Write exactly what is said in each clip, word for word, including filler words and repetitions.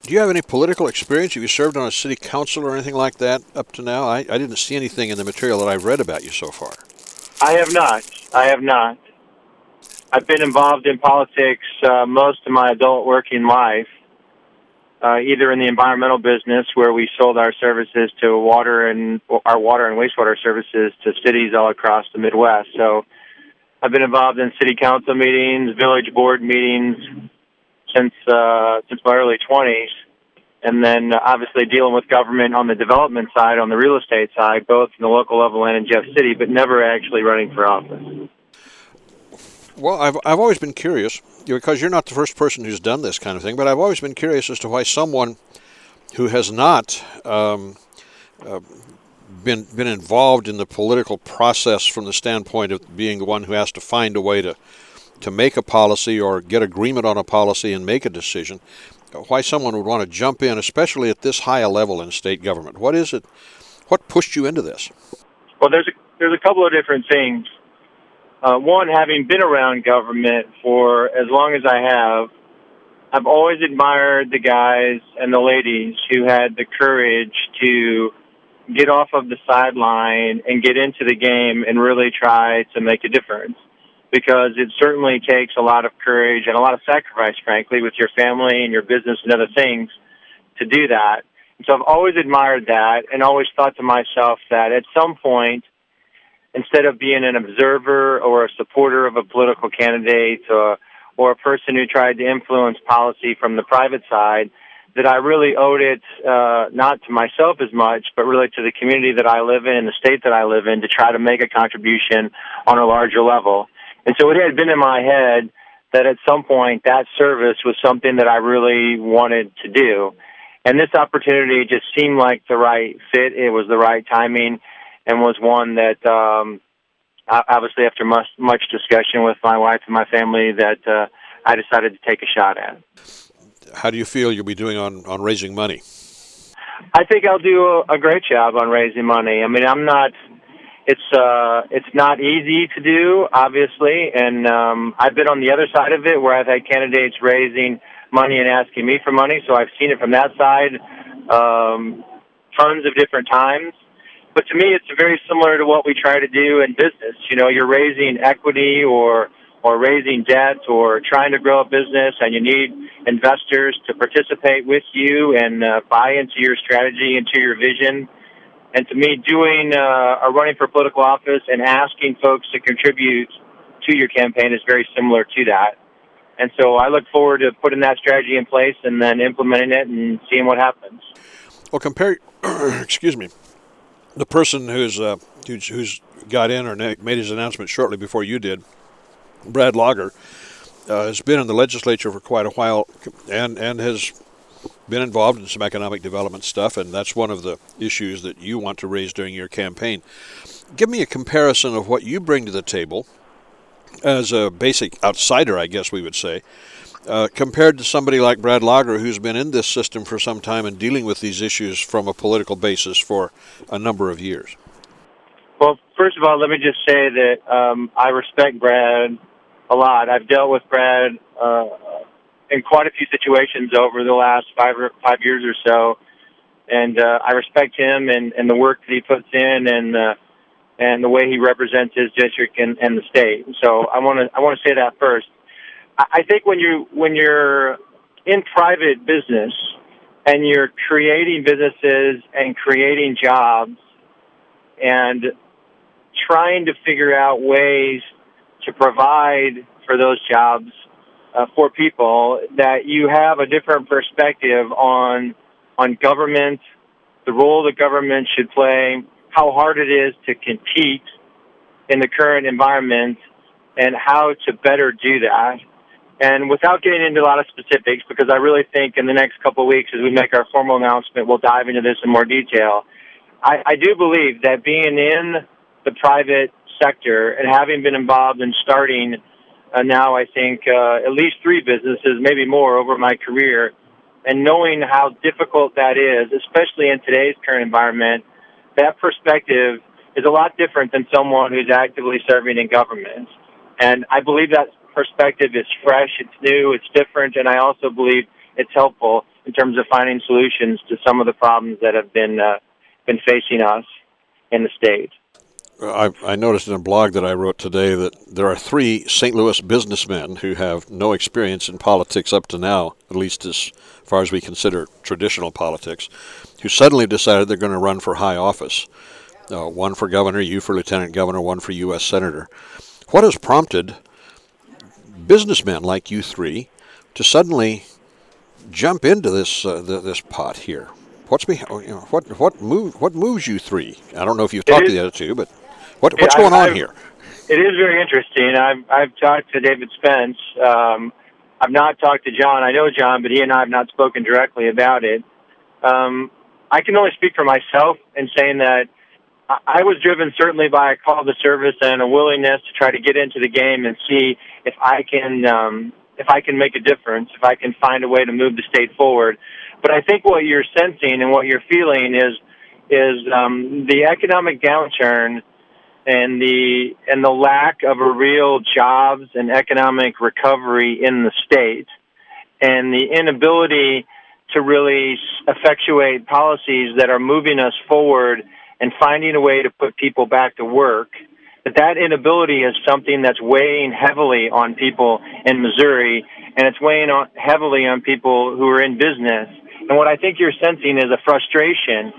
Do you have any political experience? Have you served on a city council or anything like that up to now? I, I didn't see anything in the material that I've read about you so far. I have not. I have not. I've been involved in politics uh, most of my adult working life, uh, either in the environmental business where we sold our services to water and our water and wastewater services to cities all across the Midwest. So I've been involved in city council meetings, village board meetings since uh, since my early twenties, and then uh, obviously dealing with government on the development side, on the real estate side, both in the local level and in Jeff City, but never actually running for office. Well, I've I've always been curious, because you're not the first person who's done this kind of thing, but I've always been curious as to why someone who has not um, uh, been been involved in the political process from the standpoint of being the one who has to find a way to to make a policy or get agreement on a policy and make a decision, why someone would want to jump in, especially at this high a level in state government. What is it? What pushed you into this? Well, there's a, there's a couple of different things. Uh, one, having been around government for as long as I have, I've always admired the guys and the ladies who had the courage to get off of the sideline and get into the game and really try to make a difference. Because it certainly takes a lot of courage and a lot of sacrifice, frankly, with your family and your business and other things to do that. And so I've always admired that and always thought to myself that at some point, instead of being an observer or a supporter of a political candidate or, or a person who tried to influence policy from the private side, that I really owed it uh, not to myself as much, but really to the community that I live in and the state that I live in to try to make a contribution on a larger level. And so it had been in my head that at some point that service was something that I really wanted to do. And this opportunity just seemed like the right fit. It was the right timing and was one that, um, obviously after much, much discussion with my wife and my family, that uh, I decided to take a shot at. How do you feel you'll be doing on, on raising money? I think I'll do a, a great job on raising money. I mean, I'm not... It's uh, it's not easy to do, obviously, and um, I've been on the other side of it where I've had candidates raising money and asking me for money, so I've seen it from that side um, tons of different times. But to me, it's very similar to what we try to do in business. You know, you're raising equity or or raising debt or trying to grow a business, and you need investors to participate with you and uh, buy into your strategy, into your vision. And to me, doing uh, or running for political office and asking folks to contribute to your campaign is very similar to that. And so I look forward to putting that strategy in place and then implementing it and seeing what happens. Well, compare, excuse me, the person who's, uh, who's who's got in or made his announcement shortly before you did, Brad Lager, uh, has been in the legislature for quite a while and, and has been involved in some economic development stuff, and that's one of the issues that you want to raise during your campaign. Give me a comparison of what you bring to the table as a basic outsider, I guess we would say, uh, compared to somebody like Brad Lager, who's been in this system for some time and dealing with these issues from a political basis for a number of years. Well, first of all, let me just say that um, I respect Brad a lot. I've dealt with Brad uh, in quite a few situations over the last five or five years or so, and uh, I respect him and, and the work that he puts in and uh, and the way he represents his district and, and the state. So I want to I want to say that first. I, I think when you when you're in private business and you're creating businesses and creating jobs and trying to figure out ways to provide for those jobs uh, for people, that you have a different perspective on on government, the role that government should play, how hard it is to compete in the current environment, and how to better do that. And without getting into a lot of specifics, because I really think in the next couple of weeks as we make our formal announcement, we'll dive into this in more detail. I, I do believe that being in the private sector and having been involved in starting uh, now, I think, uh, at least three businesses, maybe more over my career, and knowing how difficult that is, especially in today's current environment, that perspective is a lot different than someone who's actively serving in government. And I believe that perspective is fresh, it's new, it's different, and I also believe it's helpful, in terms of finding solutions to some of the problems that have been uh, been facing us in the state. I, I noticed in a blog that I wrote today that there are three Saint Louis businessmen who have no experience in politics up to now, at least as far as we consider traditional politics, who suddenly decided they're going to run for high office. Uh, one for governor, you for lieutenant governor, one for U S senator. What has prompted businessmen like you three to suddenly jump into this uh, the, this pot here? What's be, you know, what what move what moves you three? I don't know if you've talked to the other two, but what what's yeah, going I, on here? It is very interesting. I've I've talked to David Spence. Um, I've not talked to John. I know John, but he and I have not spoken directly about it. Um, I can only speak for myself in saying that I was driven certainly by a call to service and a willingness to try to get into the game and see if I can um, if I can make a difference, if I can find a way to move the state forward. But I think what you're sensing and what you're feeling is is um, the economic downturn and the and the lack of a real jobs and economic recovery in the state, and the inability to really effectuate policies that are moving us forward and finding a way to put people back to work. But that inability is something that's weighing heavily on people in Missouri, and it's weighing on heavily on people who are in business. And what I think you're sensing is a frustration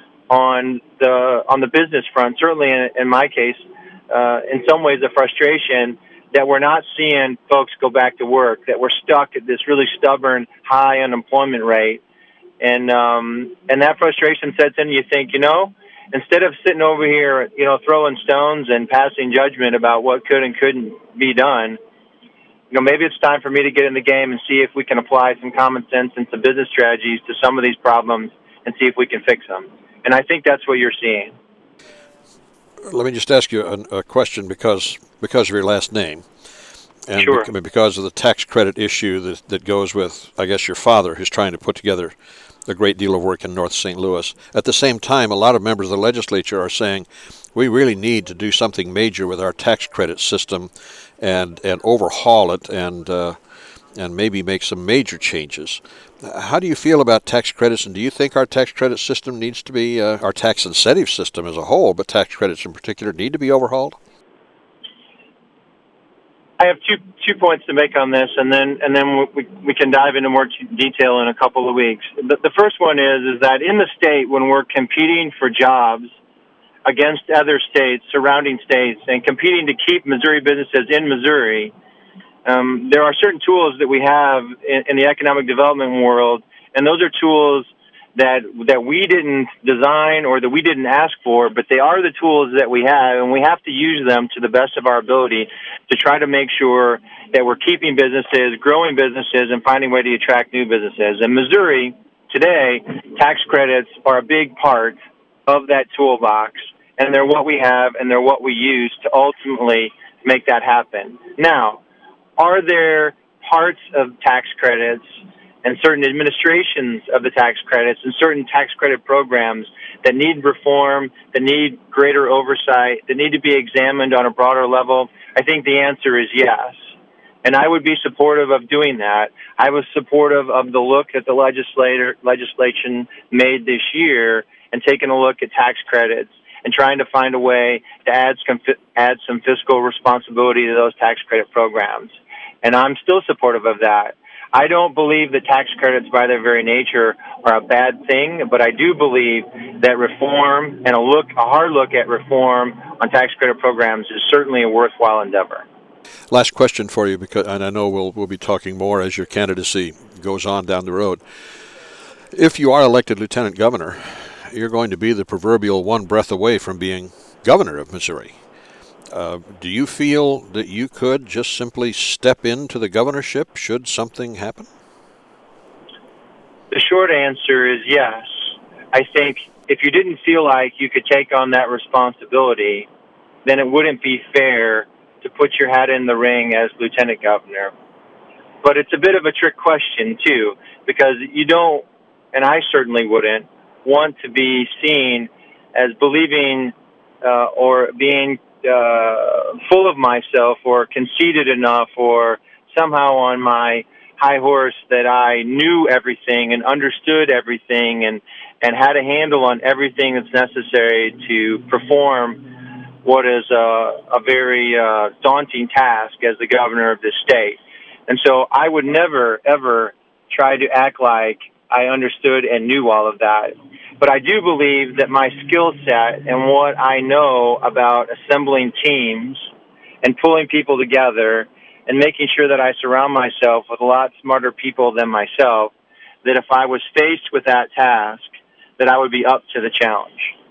on the on the business front, certainly in, in my case, uh, in some ways a frustration that we're not seeing folks go back to work, that we're stuck at this really stubborn high unemployment rate. And um, and that frustration sets in, you think, you know, instead of sitting over here, you know, throwing stones and passing judgment about what could and couldn't be done, you know, maybe it's time for me to get in the game and see if we can apply some common sense and some business strategies to some of these problems and see if we can fix them. And I think that's what you're seeing. Let me just ask you a, a question because because of your last name. And sure. Because of the tax credit issue that, that goes with, I guess, your father, who's trying to put together a great deal of work in North Saint Louis. At the same time, a lot of members of the legislature are saying we really need to do something major with our tax credit system and and overhaul it and uh, and maybe make some major changes. How do you feel about tax credits, and do you think our tax credit system needs to be, uh, our tax incentive system as a whole, but tax credits in particular, need to be overhauled? I have two two points to make on this, and then and then we we can dive into more detail in a couple of weeks. The, the first one is is that in the state, when we're competing for jobs against other states, surrounding states, and competing to keep Missouri businesses in Missouri, um, there are certain tools that we have in, in the economic development world, and those are tools that that we didn't design or that we didn't ask for, but they are the tools that we have, and we have to use them to the best of our ability to try to make sure that we're keeping businesses, growing businesses, and finding a way to attract new businesses. In Missouri, today, tax credits are a big part of that toolbox, and they're what we have, and they're what we use to ultimately make that happen. Now, are there parts of tax credits and certain administrations of the tax credits and certain tax credit programs that need reform, that need greater oversight, that need to be examined on a broader level? I think the answer is yes. And I would be supportive of doing that. I was supportive of the look that the legislator, legislation made this year and taking a look at tax credits and trying to find a way to add some, add some fiscal responsibility to those tax credit programs. And I'm still supportive of that. I don't believe that tax credits by their very nature are a bad thing, but I do believe that reform and a look, a hard look at reform on tax credit programs is certainly a worthwhile endeavor. Last question for you, because and I know we'll we'll be talking more as your candidacy goes on down the road. If you are elected lieutenant governor, you're going to be the proverbial one breath away from being governor of Missouri. Uh, do you feel that you could just simply step into the governorship should something happen? The short answer is yes. I think if you didn't feel like you could take on that responsibility, then it wouldn't be fair to put your hat in the ring as lieutenant governor. But it's a bit of a trick question, too, because you don't, and I certainly wouldn't, want to be seen as believing uh, or being Uh, full of myself or conceited enough or somehow on my high horse that I knew everything and understood everything and, and had a handle on everything that's necessary to perform what is a, a very uh, daunting task as the governor of this state. And so I would never, ever try to act like I understood and knew all of that. But I do believe that my skill set and what I know about assembling teams and pulling people together and making sure that I surround myself with a lot smarter people than myself, that if I was faced with that task, that I would be up to the challenge.